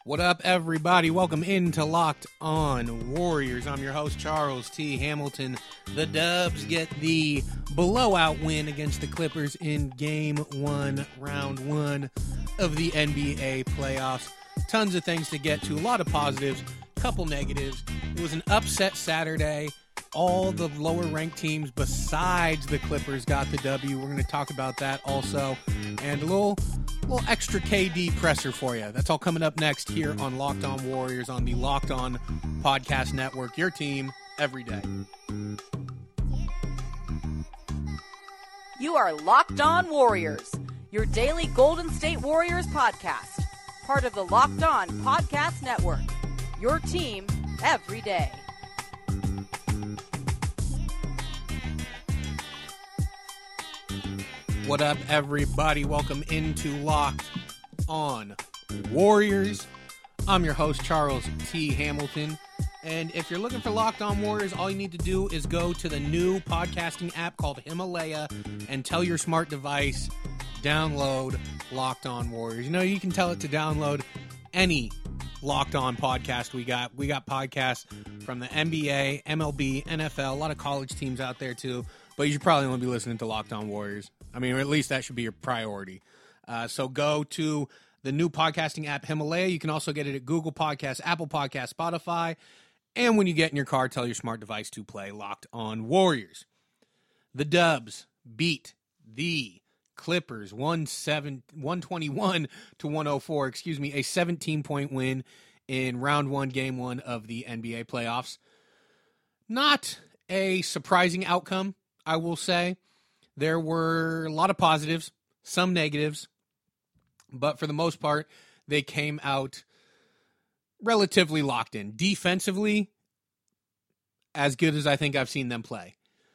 What up, everybody? Welcome into Locked On Warriors. I'm your host, Charles T. Hamilton. The Dubs get the blowout win against the Clippers in Game 1, Round 1 of the NBA playoffs. Tons of things to get to, a lot of positives, couple negatives. It was an upset Saturday. All the lower-ranked teams besides the Clippers got the W. We're going to talk about that also. And a little extra KD presser for you. That's all coming up next here on Locked On Warriors on the Locked On Podcast Network. Your team every day. You are Locked On Warriors, your daily Golden State Warriors podcast. Part of the Locked On Podcast Network. Your team every day. What up, everybody? Welcome into Locked On Warriors. I'm your host, Charles T. Hamilton. And if you're looking for Locked On Warriors, all you need to do is go to the new podcasting app called Himalaya and tell your smart device, download Locked On Warriors. You know, you can tell it to download any Locked On podcast we got. We got podcasts from the NBA, MLB, NFL, a lot of college teams out there too. But you should probably only be listening to Locked On Warriors. I mean, or at least that should be your priority. So go to the new podcasting app, Himalaya. You can also get it at Google Podcasts, Apple Podcasts, Spotify. And when you get in your car, tell your smart device to play Locked On Warriors. The Dubs beat the Clippers 121 to 104, a 17-point win in round one, game one of the NBA playoffs. Not a surprising outcome, I will say. There were a lot of positives, some negatives, but for the most part, they came out relatively locked in. Defensively, as good as I think I've seen them play.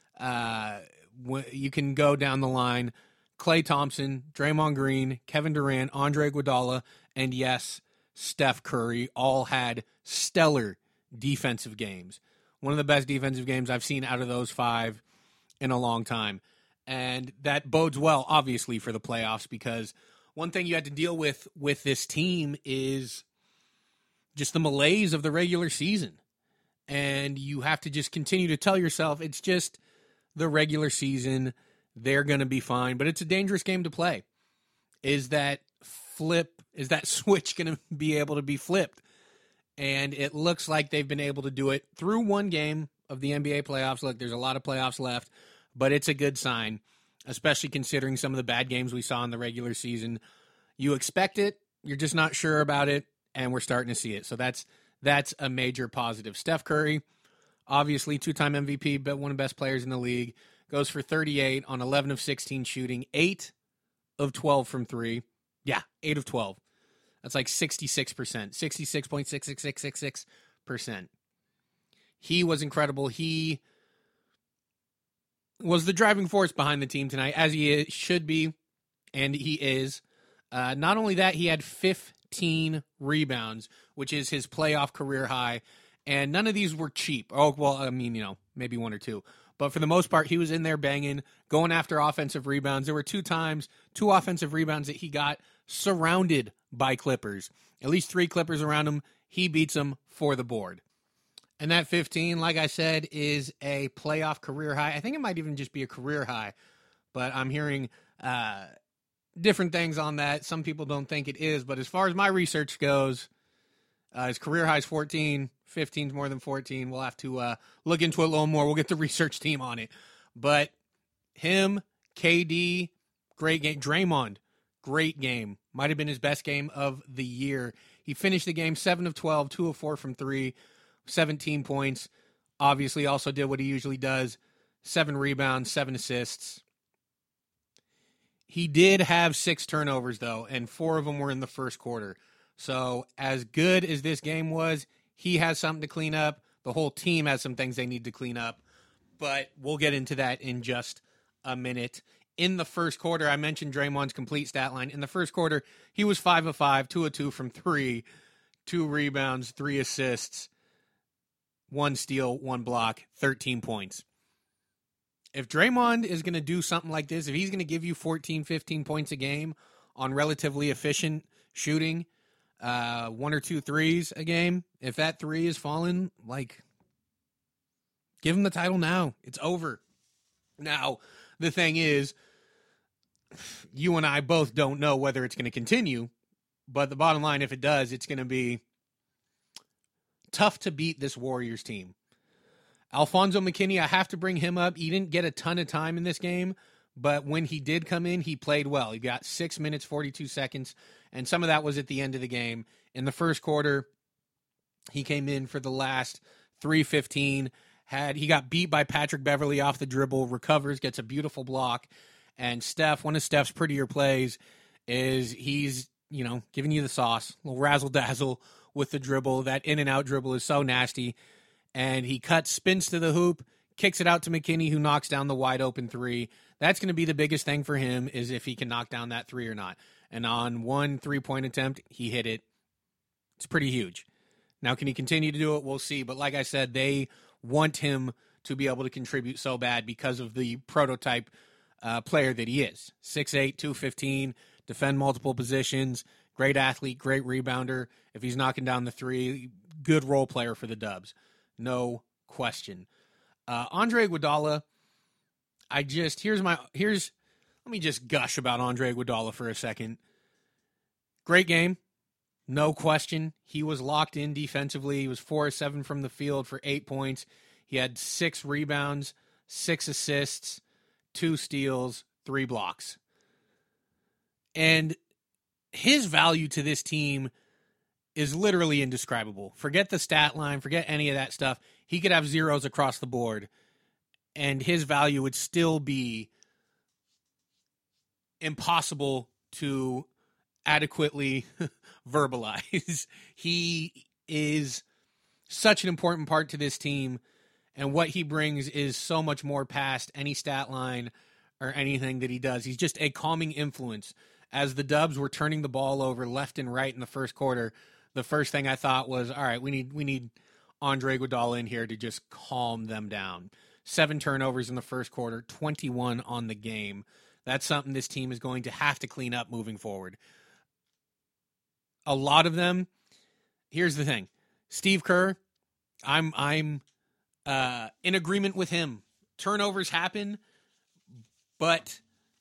You can go down the line. Klay Thompson, Draymond Green, Kevin Durant, Andre Iguodala, and yes, Steph Curry all had stellar defensive games. One of the best defensive games I've seen out of those five in a long time. And that bodes well, obviously, for the playoffs, because one thing you had to deal with this team is just the malaise of the regular season. And you have to just continue to tell yourself it's just the regular season. They're going to be fine. But it's a dangerous game to play. Is that switch going to be able to be flipped? And it looks like they've been able to do it through one game of the NBA playoffs. Look, there's a lot of playoffs left. But it's a good sign, especially considering some of the bad games we saw in the regular season. You expect it, you're just not sure about it, and we're starting to see it. So that's a major positive. Steph Curry, obviously two-time MVP, but one of the best players in the league, goes for 38 on 11 of 16 shooting, 8 of 12 from three. Yeah, 8 of 12. That's like 66%, 66.66666%. He was incredible. He was the driving force behind the team tonight, as he should be, and he is. Not only that, he had 15 rebounds, which is his playoff career high, and none of these were cheap. Oh, well, I mean, maybe one or two. But for the most part, he was in there banging, going after offensive rebounds. There were two offensive rebounds that he got surrounded by Clippers. At least 3 Clippers around him. He beats them for the board. And that 15, like I said, is a playoff career high. I think it might even just be a career high, but I'm hearing different things on that. Some people don't think it is, but as far as my research goes, his career high is 14. 15 is more than 14. We'll have to look into it a little more. We'll get the research team on it. But him, KD, great game. Draymond, great game. Might have been his best game of the year. He finished the game 7 of 12, 2 of 4 from 3. 17 points. Obviously also did what he usually does. 7 rebounds, 7 assists. He did have 6 turnovers, though, and 4 of them were in the first quarter. So as good as this game was, he has something to clean up. The whole team has some things they need to clean up. But we'll get into that in just a minute. In the first quarter, I mentioned Draymond's complete stat line. In the first quarter, he was 5 of 5, 2 of 2 from 3, 2 rebounds, 3 assists. 1 steal, 1 block, 13 points. If Draymond is going to do something like this, if he's going to give you 14, 15 points a game on relatively efficient shooting, 1 or 2 threes a game. If that 3 is falling, give him the title now. It's over. Now, the thing is, you and I both don't know whether it's going to continue, but the bottom line, if it does, it's going to be tough to beat this Warriors team. Alfonso McKinney, I have to bring him up. He didn't get a ton of time in this game, but when he did come in, he played well. He got 6 minutes, 42 seconds, and some of that was at the end of the game. In the first quarter, he came in for the last 3:15. He got beat by Patrick Beverley off the dribble, recovers, gets a beautiful block, and one of Steph's prettier plays is he's, giving you the sauce, a little razzle-dazzle with the dribble. That in-and-out dribble is so nasty. And he spins to the hoop, kicks it out to McKinney, who knocks down the wide-open 3. That's going to be the biggest thing for him, is if he can knock down that 3 or not. And on one 3-point attempt, he hit it. It's pretty huge. Now, can he continue to do it? We'll see. But like I said, they want him to be able to contribute so bad because of the prototype player that he is. 6'8", 215, defend multiple positions, great athlete, great rebounder. If he's knocking down the 3, good role player for the Dubs. No question. Andre Iguodala, let me just gush about Andre Iguodala for a second. Great game. No question. He was locked in defensively. He was 4-7 from the field for 8 points. He had 6 rebounds, 6 assists, 2 steals, 3 blocks. And his value to this team is literally indescribable. Forget the stat line, forget any of that stuff. He could have zeros across the board, and his value would still be impossible to adequately verbalize. He is such an important part to this team, and what he brings is so much more past any stat line or anything that he does. He's just a calming influence. As the Dubs were turning the ball over left and right in the first quarter, the first thing I thought was, all right, we need Andre Iguodala in here to just calm them down. 7 turnovers in the first quarter, 21 on the game. That's something this team is going to have to clean up moving forward. A lot of them, here's the thing. Steve Kerr, I'm in agreement with him. Turnovers happen, but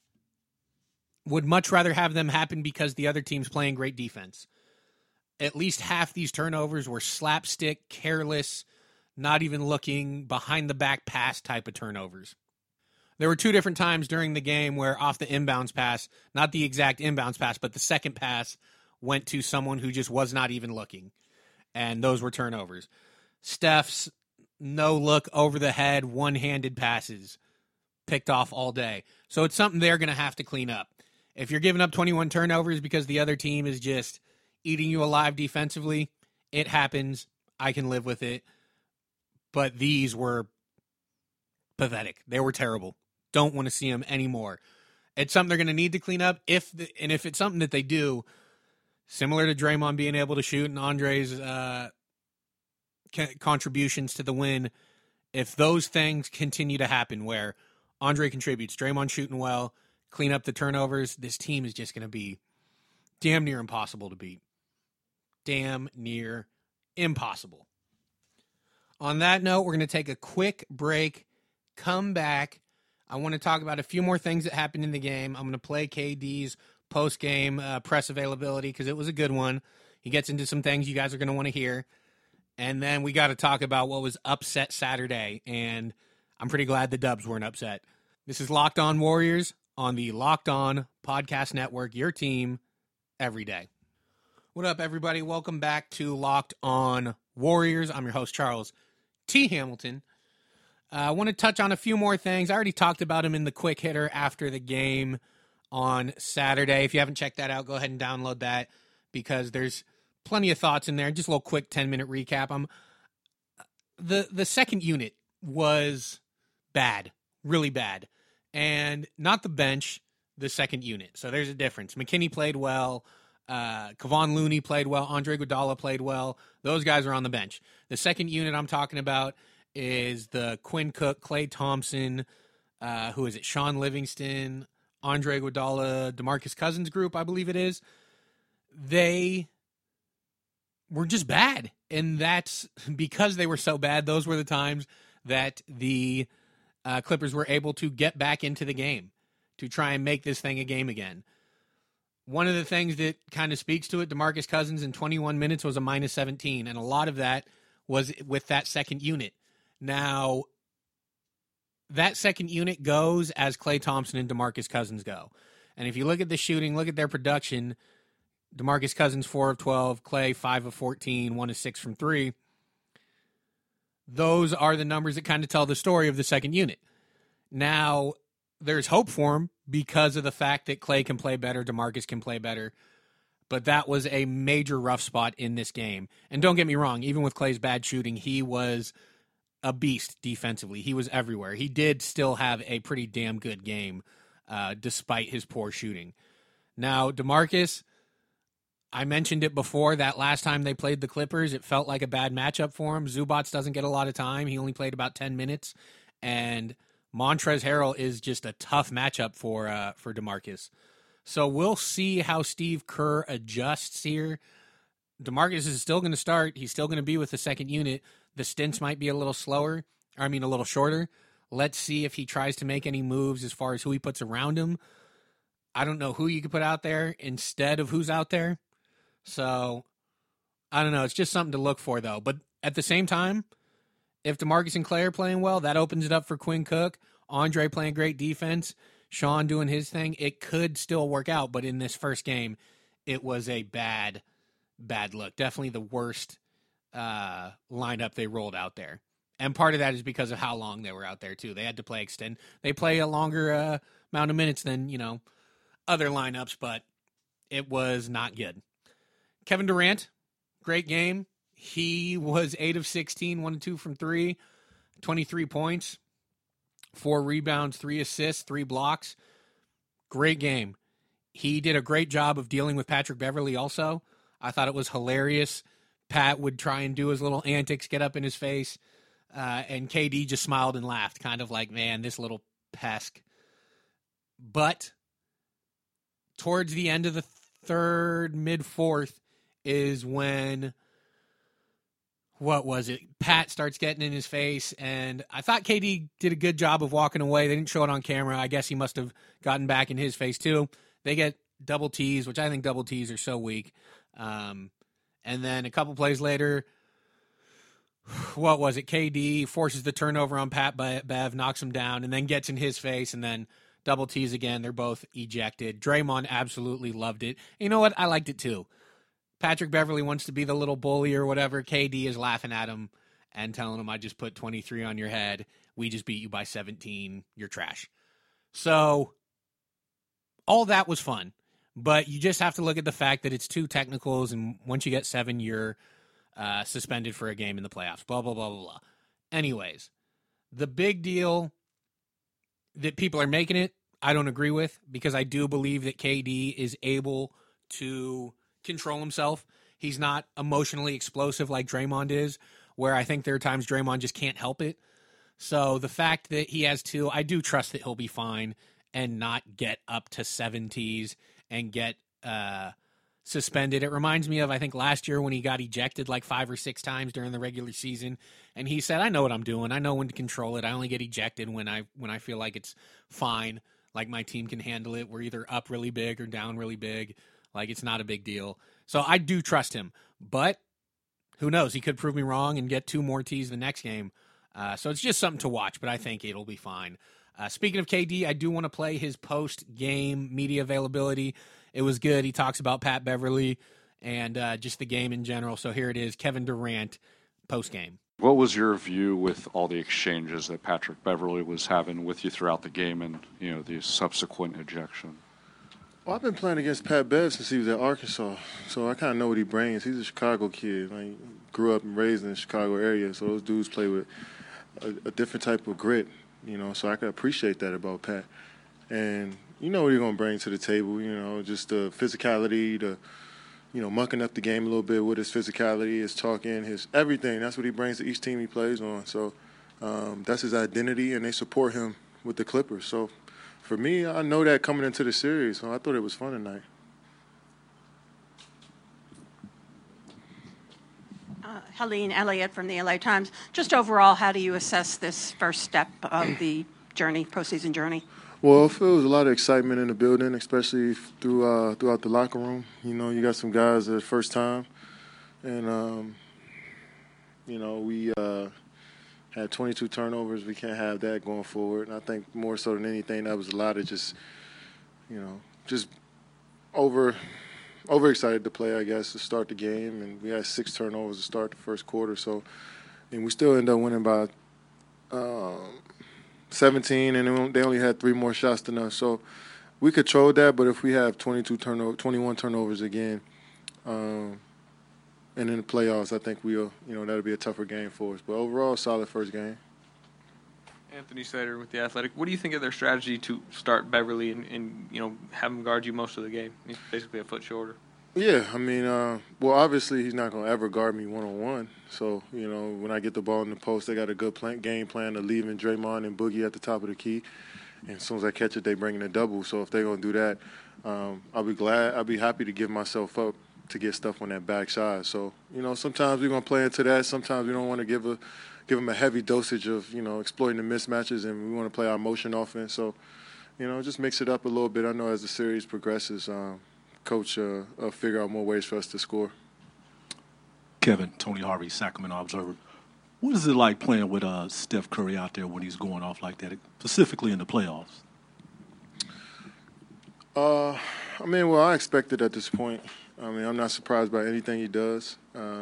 would much rather have them happen because the other team's playing great defense. At least half these turnovers were slapstick, careless, not even looking, behind-the-back pass type of turnovers. There were 2 different times during the game where off the inbounds pass, not the exact inbounds pass, but the second pass went to someone who just was not even looking. And those were turnovers. Steph's no-look, over-the-head, one-handed passes picked off all day. So it's something they're going to have to clean up. If you're giving up 21 turnovers because the other team is just eating you alive defensively, it happens. I can live with it. But these were pathetic. They were terrible. Don't want to see them anymore. It's something they're going to need to clean up. If it's something that they do, similar to Draymond being able to shoot and Andre's contributions to the win, if those things continue to happen where Andre contributes, Draymond shooting well, clean up the turnovers, this team is just going to be damn near impossible to beat. Damn near impossible. On that note, we're going to take a quick break, come back. I want to talk about a few more things that happened in the game. I'm going to play KD's post-game press availability because it was a good one. He gets into some things you guys are going to want to hear. And then we got to talk about what was upset Saturday, and I'm pretty glad the Dubs weren't upset. This is Locked On Warriors on the Locked On Podcast Network, your team every day. What up, everybody? Welcome back to Locked On Warriors. I'm your host, Charles T. Hamilton. I want to touch on a few more things. I already talked about them in the quick hitter after the game on Saturday. If you haven't checked that out, go ahead and download that because there's plenty of thoughts in there. Just a little quick 10-minute recap. The second unit was bad, really bad. And not the bench, the second unit. So there's a difference. McKinney played well. Kevon Looney played well. Andre Iguodala played well. Those guys are on the bench. The second unit I'm talking about is the Quinn Cook, Klay Thompson, who is it? Sean Livingston, Andre Iguodala, DeMarcus Cousins group, I believe it is. They were just bad. And that's because they were so bad. Those were the times that the Clippers were able to get back into the game to try and make this thing a game again. One of the things that kind of speaks to it, DeMarcus Cousins in 21 minutes was a minus 17, and a lot of that was with that second unit. Now, that second unit goes as Klay Thompson and DeMarcus Cousins go. And if you look at the shooting, look at their production, DeMarcus Cousins 4 of 12, Klay 5 of 14, 1 of 6 from 3. Those are the numbers that kind of tell the story of the second unit. Now, there's hope for him because of the fact that Klay can play better, DeMarcus can play better. But that was a major rough spot in this game. And don't get me wrong, even with Klay's bad shooting, he was a beast defensively. He was everywhere. He did still have a pretty damn good game despite his poor shooting. Now, DeMarcus, I mentioned it before, that last time they played the Clippers, it felt like a bad matchup for him. Zubac doesn't get a lot of time. He only played about 10 minutes. And Montrezl Harrell is just a tough matchup for DeMarcus. So we'll see how Steve Kerr adjusts here. DeMarcus is still going to start. He's still going to be with the second unit. The stints might be a little shorter. Let's see if he tries to make any moves as far as who he puts around him. I don't know who you could put out there instead of who's out there. So, I don't know. It's just something to look for, though. But at the same time, if DeMarcus and Klay are playing well, that opens it up for Quinn Cook, Andre playing great defense, Sean doing his thing. It could still work out, but in this first game, it was a bad look. Definitely the worst lineup they rolled out there. And part of that is because of how long they were out there, too. They had to extend. They play a longer amount of minutes than, other lineups, but it was not good. Kevin Durant, great game. He was 8 of 16, 1 of 2 from 3, 23 points, 4 rebounds, 3 assists, 3 blocks. Great game. He did a great job of dealing with Patrick Beverley also. I thought it was hilarious. Pat would try and do his little antics, get up in his face, and KD just smiled and laughed, kind of like, man, this little pest. But towards the end of the third, mid-fourth, is when, Pat starts getting in his face, and I thought KD did a good job of walking away. They didn't show it on camera. I guess he must have gotten back in his face, too. They get double tees, which I think double tees are so weak. And then a couple plays later, KD forces the turnover on Pat Bev, knocks him down, and then gets in his face, and then double tees again. They're both ejected. Draymond absolutely loved it. You know what? I liked it, too. Patrick Beverley wants to be the little bully or whatever. KD is laughing at him and telling him, I just put 23 on your head. We just beat you by 17. You're trash. So all that was fun. But you just have to look at the fact that it's 2 technicals, and once you get 7, you're suspended for a game in the playoffs. Blah, blah, blah, blah, blah. Anyways, the big deal that people are making it, I don't agree with, because I do believe that KD is able to control himself. He's not emotionally explosive like Draymond is, where I think there are times Draymond just can't help it. So the fact that he has 2, I do trust that he'll be fine and not get up to 70s and get suspended. It reminds me of, I think, last year when he got ejected like 5 or 6 times during the regular season, and he said, I know what I'm doing. I know when to control it. I only get ejected when I feel like it's fine, like my team can handle it. We're either up really big or down really big. Like, it's not a big deal. So I do trust him. But who knows? He could prove me wrong and get 2 more tees the next game. So it's just something to watch, but I think it'll be fine. Speaking of KD, I do want to play his post-game media availability. It was good. He talks about Pat Beverley and just the game in general. So here it is, Kevin Durant post-game. What was your view with all the exchanges that Patrick Beverley was having with you throughout the game and, the subsequent ejection? Well, I've been playing against Pat Bev since he was at Arkansas, so I kind of know what he brings. He's a Chicago kid. Grew up and raised in the Chicago area, so those dudes play with a different type of grit, so I can appreciate that about Pat. And you know what he's going to bring to the table, just the physicality, the, mucking up the game a little bit with his physicality, his talking, his everything. That's what he brings to each team he plays on. So that's his identity, and they support him with the Clippers. So for me, I know that coming into the series, so I thought it was fun tonight. Helene Elliott from the LA Times. Just overall, how do you assess this first step of the postseason journey? Well, I feel there was a lot of excitement in the building, especially throughout the locker room. You know, you got some guys that first time, and we had 22 turnovers. We can't have that going forward. And I think more so than anything, that was a lot of just overexcited to play, I guess, to start the game. And we had 6 turnovers to start the first quarter. So, and we still ended up winning by 17, and they only had 3 more shots than us. So we controlled that, but if we have 21 turnovers again, and in the playoffs, I think that'll be a tougher game for us. But overall, solid first game. Anthony Slater with The Athletic. What do you think of their strategy to start Beverly and have him guard you most of the game? He's basically a foot shorter. Yeah, I mean, obviously he's not going to ever guard me one-on-one. So, when I get the ball in the post, they got a good game plan of leaving Draymond and Boogie at the top of the key. And as soon as I catch it, they bring in a double. So if they're going to do that, I'll be happy to give myself up to get stuff on that backside. So, sometimes we're going to play into that. Sometimes we don't want to give them a heavy dosage of, exploiting the mismatches, and we want to play our motion offense. So, just mix it up a little bit. I know as the series progresses, Coach figure out more ways for us to score. Kevin, Tony Harvey, Sacramento Observer. What is it like playing with Steph Curry out there when he's going off like that, specifically in the playoffs? I expect it at this point. I'm not surprised by anything he does.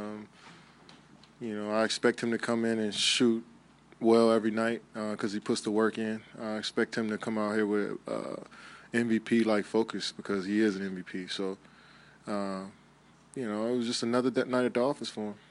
I expect him to come in and shoot well every night because he puts the work in. I expect him to come out here with MVP-like focus because he is an MVP. So, it was just another night at the office for him.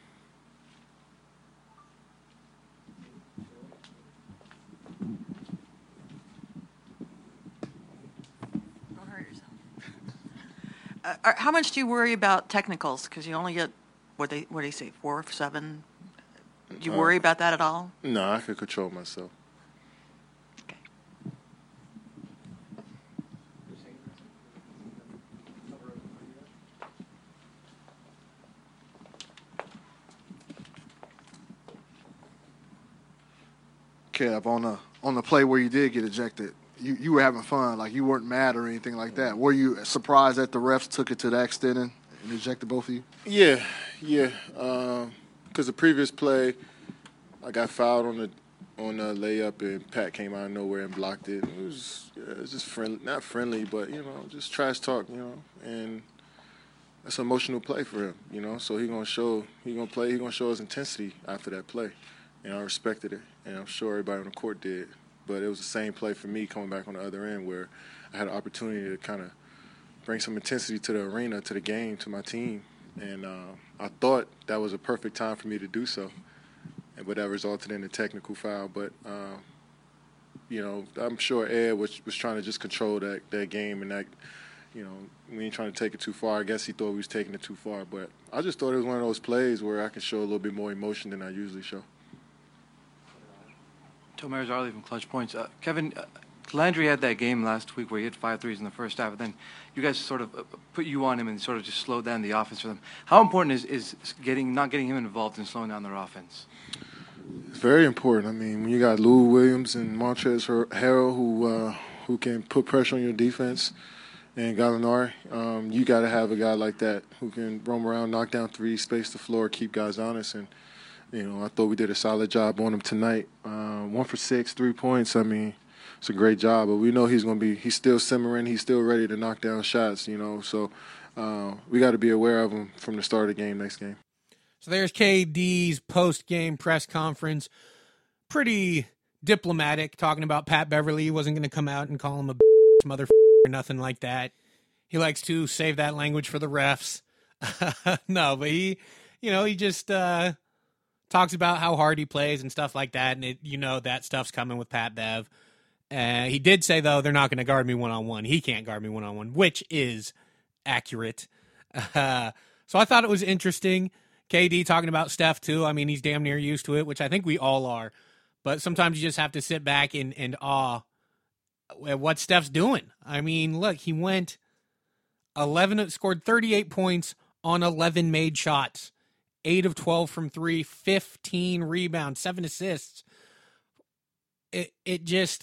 Don't hurt yourself. How much do you worry about technicals? Because you only get, what do they say, 4 of 7? Do you worry about that at all? No, I can control myself. Okay. Kev, on the play where you did get ejected, you were having fun, like you weren't mad or anything like that. Were you surprised that the refs took it to that extent and ejected both of you? Yeah. Because the previous play, I got fouled on the layup, and Pat came out of nowhere and blocked it. It was just friendly, not friendly, but just trash talk, and that's an emotional play for him, So he's gonna show his intensity after that play, and I respected it, and I'm sure everybody on the court did. But it was the same play for me coming back on the other end where I had an opportunity to kind of bring some intensity to the arena, to the game, to my team. And I thought that was a perfect time for me to do so. But that resulted in a technical foul. But, I'm sure Ed was trying to just control that game and that, we ain't trying to take it too far. I guess he thought we was taking it too far. But I just thought it was one of those plays where I could show a little bit more emotion than I usually show. Tomer Zarley from Clutch Points. Kevin, Landry had that game last week where he hit 5 threes in the first half, and then you guys sort of put you on him and sort of just slowed down the offense for them. How important is not getting him involved in slowing down their offense? It's very important. I mean, when you got Lou Williams and Montrezl Harrell who can put pressure on your defense, and Gallinari, you got to have a guy like that who can roam around, knock down threes, space the floor, keep guys honest. And I thought we did a solid job on him tonight. 1 for 6, 3 points. I mean, it's a great job. But we know he's still simmering. He's still ready to knock down shots, So we got to be aware of him from the start of the game next game. So there's KD's post-game press conference. Pretty diplomatic, talking about Pat Beverly. He wasn't going to come out and call him a motherfucker or nothing like that. He likes to save that language for the refs. No, but he just talks about how hard he plays and stuff like that, and that stuff's coming with Pat Bev. He did say, though, they're not going to guard me one-on-one. He can't guard me one-on-one, which is accurate. So I thought it was interesting. KD talking about Steph, too. I mean, he's damn near used to it, which I think we all are. But sometimes you just have to sit back in awe at what Steph's doing. I mean, look, he scored 38 points on 11 made shots. 8 of 12 from 3, 15 rebounds, 7 assists. It just,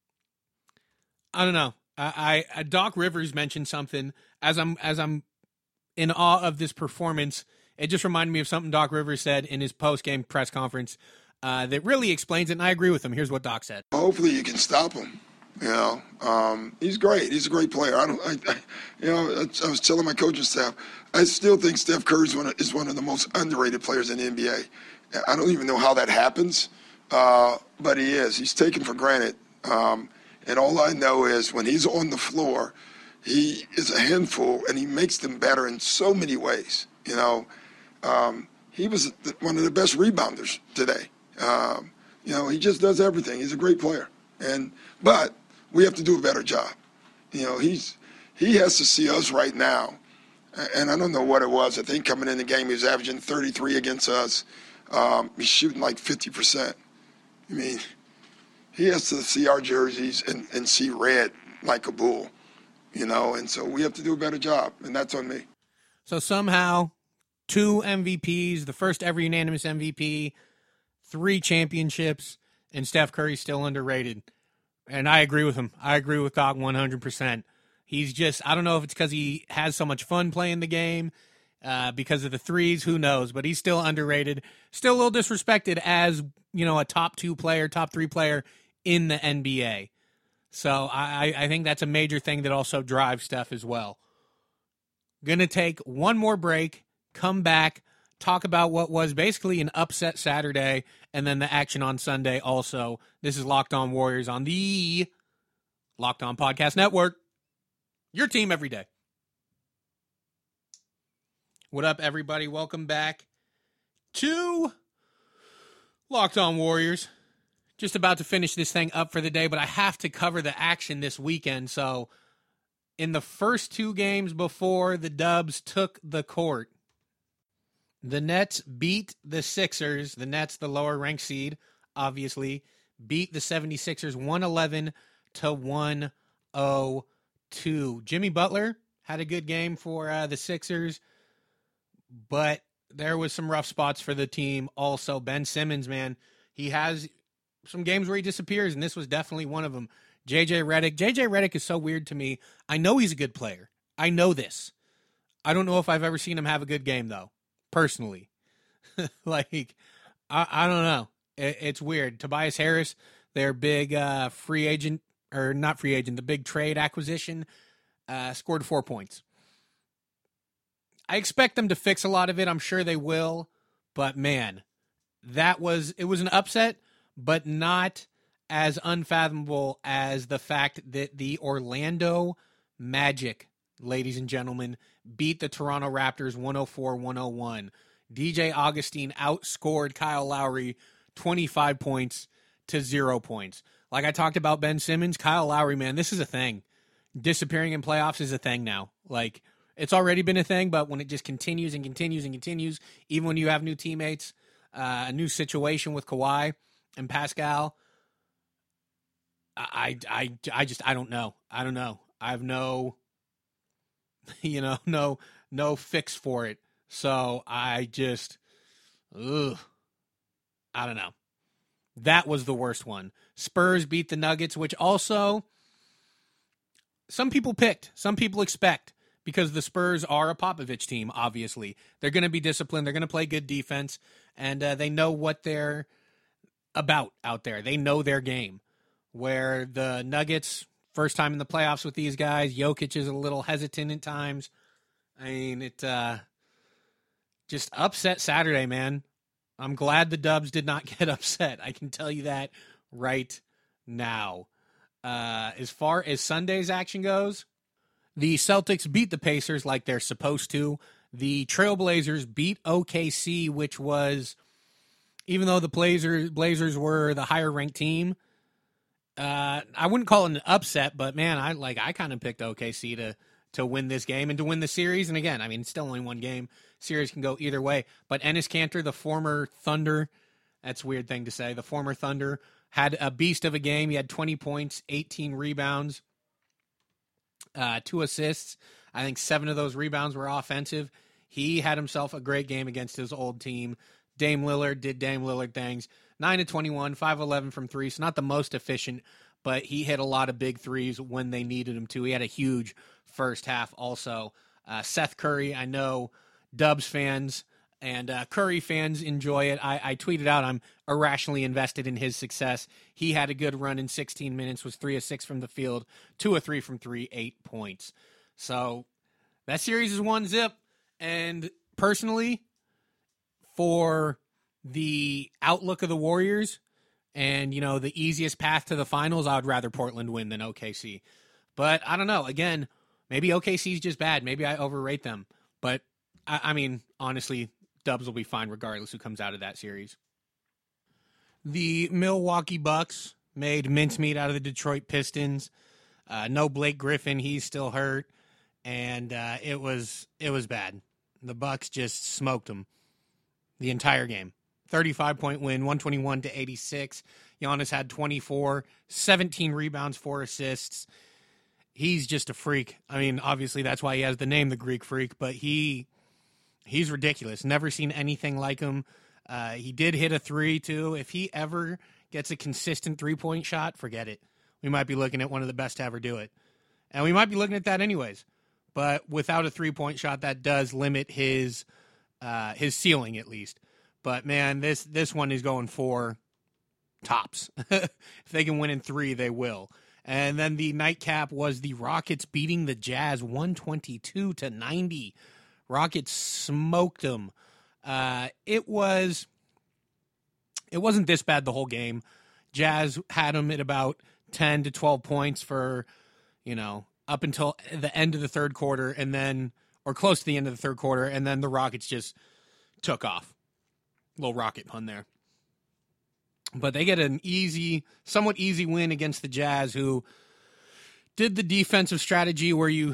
I don't know. I Doc Rivers mentioned something as I'm in awe of this performance. It just reminded me of something Doc Rivers said in his post-game press conference that really explains it, and I agree with him. Here's what Doc said. Hopefully you can stop him. He's great. He's a great player. I was telling my coaching staff, I still think Steph Curry is one of the most underrated players in the NBA. I don't even know how that happens, but he is. He's taken for granted. And all I know is when he's on the floor, he is a handful, and he makes them better in so many ways. He was one of the best rebounders today. He just does everything. He's a great player. But we have to do a better job. He has to see us right now. And I don't know what it was. I think coming in the game, he was averaging 33 against us. He's shooting like 50%. I mean, he has to see our jerseys and see red like a bull, and so we have to do a better job, and that's on me. So somehow, 2 MVPs, the first ever unanimous MVP, 3 championships, and Steph Curry's still underrated. And I agree with him. I agree with Doc 100%. He's just, I don't know if it's because he has so much fun playing the game, because of the threes, who knows, but he's still underrated, still a little disrespected as, a top 2 player, top 3 player in the NBA. So I think that's a major thing that also drives Steph as well. Going to take one more break, come back, talk about what was basically an upset Saturday, and then the action on Sunday also. This is Locked On Warriors on the Locked On Podcast Network. Your team every day. What up, everybody? Welcome back to Locked On Warriors. Just about to finish this thing up for the day, but I have to cover the action this weekend. So, in the first 2 games before the Dubs took the court, the Nets beat the Sixers. The Nets, the lower ranked seed, obviously, beat the 76ers 111-102. Jimmy Butler had a good game for the Sixers, but there was some rough spots for the team. Also, Ben Simmons, man, he has some games where he disappears, and this was definitely one of them. JJ Redick is so weird to me. I know he's a good player. I know this. I don't know if I've ever seen him have a good game, though, personally. I don't know. It's weird. Tobias Harris, their big free agent, or not free agent, the big trade acquisition, scored 4 points. I expect them to fix a lot of it. I'm sure they will. But, man, it was an upset, but not as unfathomable as the fact that the Orlando Magic, ladies and gentlemen, beat the Toronto Raptors 104-101. DJ Augustine outscored Kyle Lowry 25 points to 0 points. Like I talked about Ben Simmons, Kyle Lowry, man, this is a thing. Disappearing in playoffs is a thing now. Like, it's already been a thing, but when it just continues and continues and continues, even when you have new teammates, a new situation with Kawhi and Pascal, I don't know. I don't know. I have no fix for it. So I don't know. That was the worst one. Spurs beat the Nuggets, which also some people picked, some people expect, because the Spurs are a Popovich team, obviously. They're going to be disciplined. They're going to play good defense, and they know what they're about out there. They know their game. Where the Nuggets, first time in the playoffs with these guys, Jokic is a little hesitant at times. I mean, it just upset Saturday, man. I'm glad the Dubs did not get upset. I can tell you that right now. As far as Sunday's action goes, the Celtics beat the Pacers like they're supposed to. The Trailblazers beat OKC, which was, even though the Blazers were the higher-ranked team, I wouldn't call it an upset, but man, I kind of picked OKC to win this game and to win the series. And again, I mean, it's still only one game. Series can go either way. But Enes Kanter, the former Thunder, that's a weird thing to say, the former Thunder, had a beast of a game. He had 20 points, 18 rebounds, 2 assists. I think 7 of those rebounds were offensive. He had himself a great game against his old team. Dame Lillard did Dame Lillard things. 9-21, 5-11 from three. So not the most efficient, but he hit a lot of big threes when they needed him to. He had a huge first half also. Seth Curry, I know Dubs fans and Curry fans enjoy it. I tweeted out I'm irrationally invested in his success. He had a good run in 16 minutes, was 3 of 6 from the field, 2 of 3 from three, 8 points. So that series is 1-0. And personally, for the outlook of the Warriors and, you know, the easiest path to the finals, I would rather Portland win than OKC. But I don't know. Again, maybe OKC's just bad. Maybe I overrate them. But, I mean, honestly, Dubs will be fine regardless who comes out of that series. The Milwaukee Bucks made mincemeat out of the Detroit Pistons. No Blake Griffin. He's still hurt. And it was bad. The Bucks just smoked them the entire game. 35-point win, 121-86. Giannis had 24, 17 rebounds, 4 assists. He's just a freak. I mean, obviously that's why he has the name the Greek Freak, but he's ridiculous. Never seen anything like him. He did hit a 3 too. If he ever gets a consistent 3-point shot, forget it. We might be looking at one of the best to ever do it. And we might be looking at that anyways. But without a 3-point shot, that does limit his ceiling at least. But man, this one is going for tops. If they can win in 3, they will. And then the nightcap was the Rockets beating the Jazz 122-90. Rockets smoked them. It wasn't this bad the whole game. Jazz had them at about 10 to 12 points for, you know, up until the end of the third quarter, and then, or close to the end of the third quarter, and then the Rockets just took off. Little Rocket pun there. But they get an somewhat easy win against the Jazz, who did the defensive strategy where you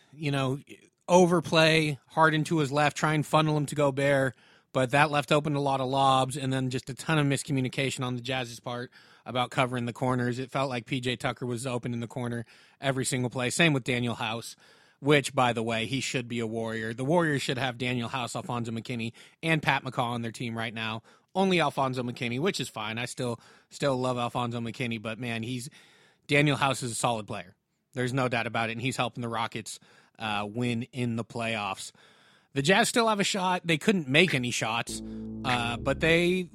overplay Harden to his left, try and funnel him to Gobert, but that left open a lot of lobs, and then just a ton of miscommunication on the Jazz's part about covering the corners. It felt like P.J. Tucker was open in the corner every single play. Same with Daniel House, which, by the way, he should be a Warrior. The Warriors should have Daniel House, Alfonso McKinney, and Pat McCaw on their team right now. Only Alfonso McKinney, which is fine. I still love Alfonso McKinney, but man, Daniel House is a solid player. There's no doubt about it, and he's helping the Rockets win in the playoffs. The Jazz still have a shot. They couldn't make any shots, but they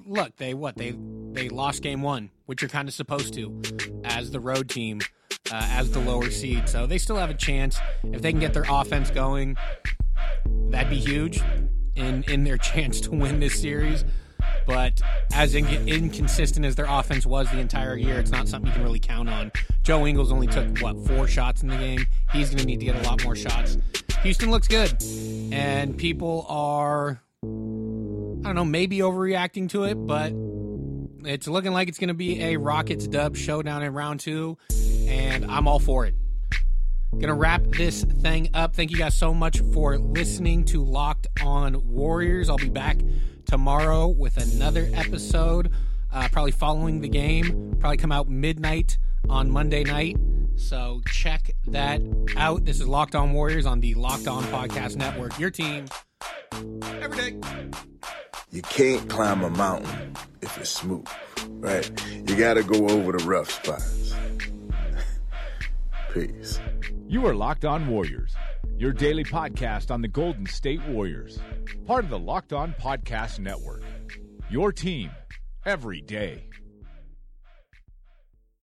lost game 1, which you're kind of supposed to as the road team, as the lower seed. So they still have a chance. If they can get their offense going, that'd be huge in their chance to win this series. But as inconsistent as their offense was the entire year, it's not something you can really count on. Joe Ingles only took, 4 shots in the game? He's going to need to get a lot more shots. Houston looks good, and people are, maybe overreacting to it, but it's looking like it's going to be a Rockets dub showdown in round 2, and I'm all for it. Gonna wrap this thing up. Thank you guys so much for listening to Locked On Warriors. I'll be back tomorrow with another episode, probably following the game. Probably come out midnight on Monday night. So check that out. This is Locked On Warriors on the Locked On Podcast Network. Your team every day. You can't climb a mountain if it's smooth, right? You gotta go over the rough spots. Peace. You are Locked On Warriors, your daily podcast on the Golden State Warriors. Part of the Locked On Podcast Network. Your team every day.